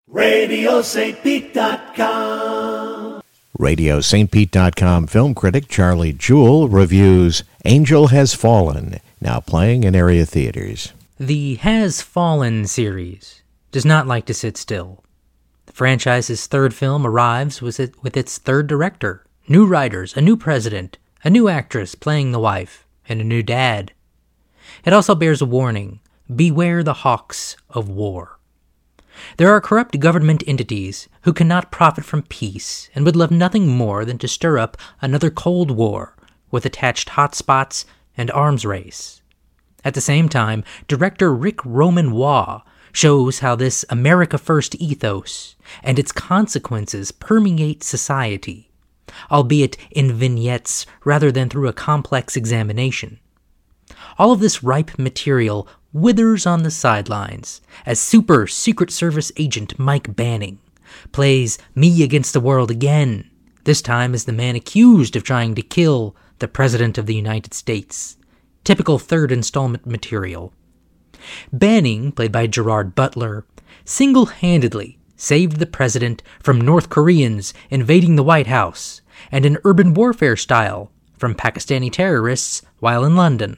RadioSt.Pete.com. RadioSt.Pete.com film critic Charlie Jewell reviews Angel Has Fallen, now playing in area theaters. The Has Fallen series does not like to sit still. The franchise's third film arrives with its third director, new writers, a new president, a new actress playing the wife, and a new dad. It also bears a warning: beware the hawks of war. There are corrupt government entities who cannot profit from peace and would love nothing more than to stir up another Cold War with attached hotspots and arms race. At the same time, director Rick Roman Waugh shows how this America First ethos and its consequences permeate society, albeit in vignettes rather than through a complex examination. All of this ripe material withers on the sidelines as super Secret Service agent Mike Banning plays me against the world again, this time as the man accused of trying to kill the President of the United States. Typical third installment material. Banning, played by Gerard Butler, single-handedly saved the president from North Koreans invading the White House and in urban warfare style from Pakistani terrorists while in London.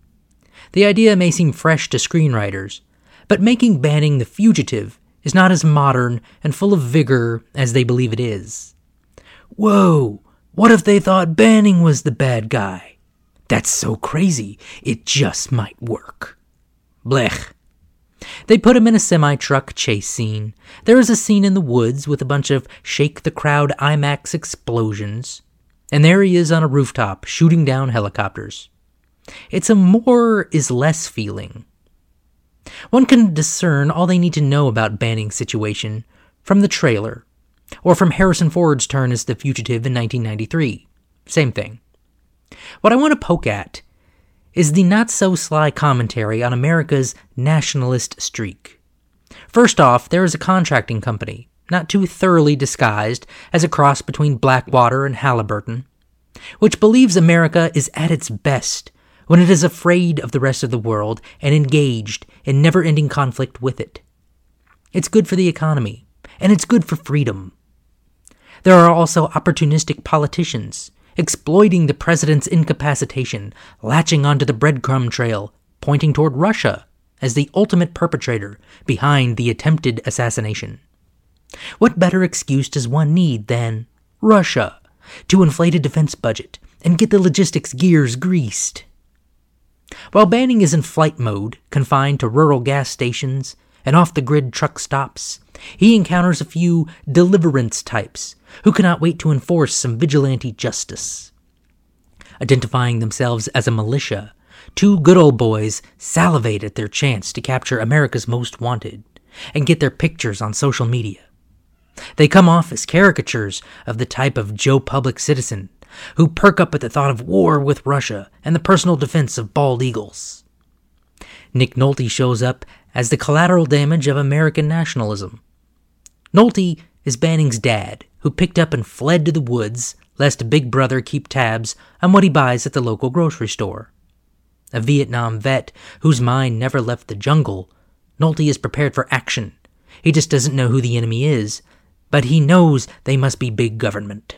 The idea may seem fresh to screenwriters, but making Banning the fugitive is not as modern and full of vigor as they believe it is. Whoa, what if they thought Banning was the bad guy? That's so crazy, it just might work. Blech. They put him in a semi-truck chase scene. There is a scene in the woods with a bunch of shake-the-crowd IMAX explosions, and there he is on a rooftop shooting down helicopters. It's a more is less feeling. One can discern all they need to know about Banning's situation from the trailer, or from Harrison Ford's turn as the fugitive in 1993. Same thing. What I want to poke at is the not-so-sly commentary on America's nationalist streak. First off, there is a contracting company, not too thoroughly disguised as a cross between Blackwater and Halliburton, which believes America is at its best when it is afraid of the rest of the world and engaged in never-ending conflict with it. It's good for the economy, and it's good for freedom. There are also opportunistic politicians exploiting the president's incapacitation, latching onto the breadcrumb trail, pointing toward Russia as the ultimate perpetrator behind the attempted assassination. What better excuse does one need than Russia to inflate a defense budget and get the logistics gears greased? While Banning is in flight mode, confined to rural gas stations and off-the-grid truck stops, he encounters a few deliverance types who cannot wait to enforce some vigilante justice. Identifying themselves as a militia, two good old boys salivate at their chance to capture America's Most Wanted and get their pictures on social media. They come off as caricatures of the type of Joe Public citizen who perk up at the thought of war with Russia and the personal defense of bald eagles. Nick Nolte shows up as the collateral damage of American nationalism. Nolte is Banning's dad, who picked up and fled to the woods lest Big Brother keep tabs on what he buys at the local grocery store. A Vietnam vet whose mind never left the jungle, Nolte is prepared for action. He just doesn't know who the enemy is, but he knows they must be big government.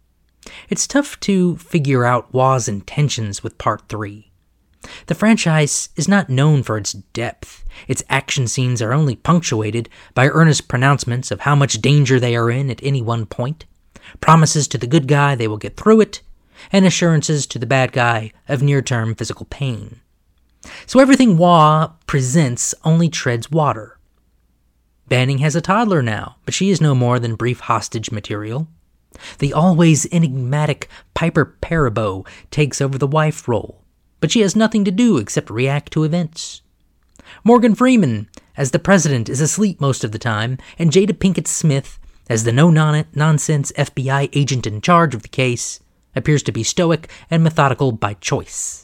It's tough to figure out Waugh's intentions with Part 3. The franchise is not known for its depth. Its action scenes are only punctuated by earnest pronouncements of how much danger they are in at any one point, promises to the good guy they will get through it, and assurances to the bad guy of near-term physical pain. So everything Waugh presents only treads water. Banning has a toddler now, but she is no more than brief hostage material. The always enigmatic Piper Perabo takes over the wife role, but she has nothing to do except react to events. Morgan Freeman, as the president, is asleep most of the time, and Jada Pinkett Smith, as the no-nonsense FBI agent in charge of the case, appears to be stoic and methodical by choice.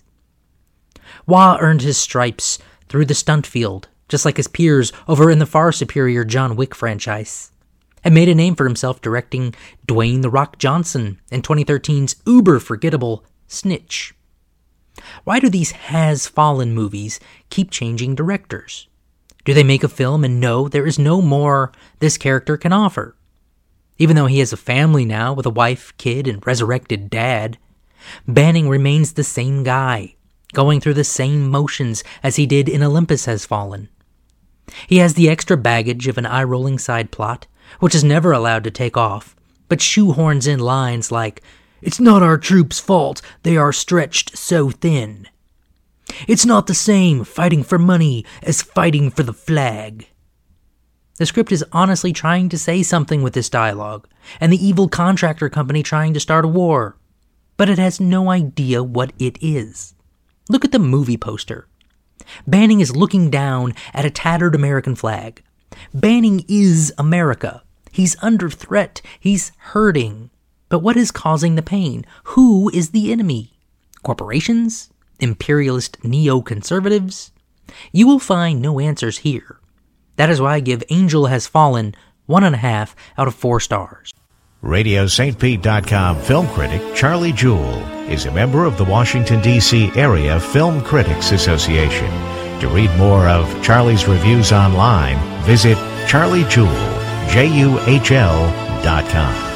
Waugh earned his stripes through the stunt field, just like his peers over in the far superior John Wick franchise, and made a name for himself directing Dwayne "The Rock" Johnson in 2013's uber-forgettable Snitch. Why do these Has Fallen movies keep changing directors? Do they make a film and know there is no more this character can offer? Even though he has a family now with a wife, kid, and resurrected dad, Banning remains the same guy, going through the same motions as he did in Olympus Has Fallen. He has the extra baggage of an eye-rolling side plot, which is never allowed to take off, but shoehorns in lines like, "It's not our troops' fault, they are stretched so thin. It's not the same fighting for money as fighting for the flag." The script is honestly trying to say something with this dialogue, and the evil contractor company trying to start a war, but it has no idea what it is. Look at the movie poster. Banning is looking down at a tattered American flag. Banning is America. He's under threat. He's hurting. But what is causing the pain? Who is the enemy? Corporations? Imperialist neoconservatives? You will find no answers here. That is why I give Angel Has Fallen 1.5 out of 4 stars. RadioSt.Pete.com film critic Charlie Jewell is a member of the Washington, D.C. Area Film Critics Association. To read more of Charlie's reviews online, visit charliejewell.com.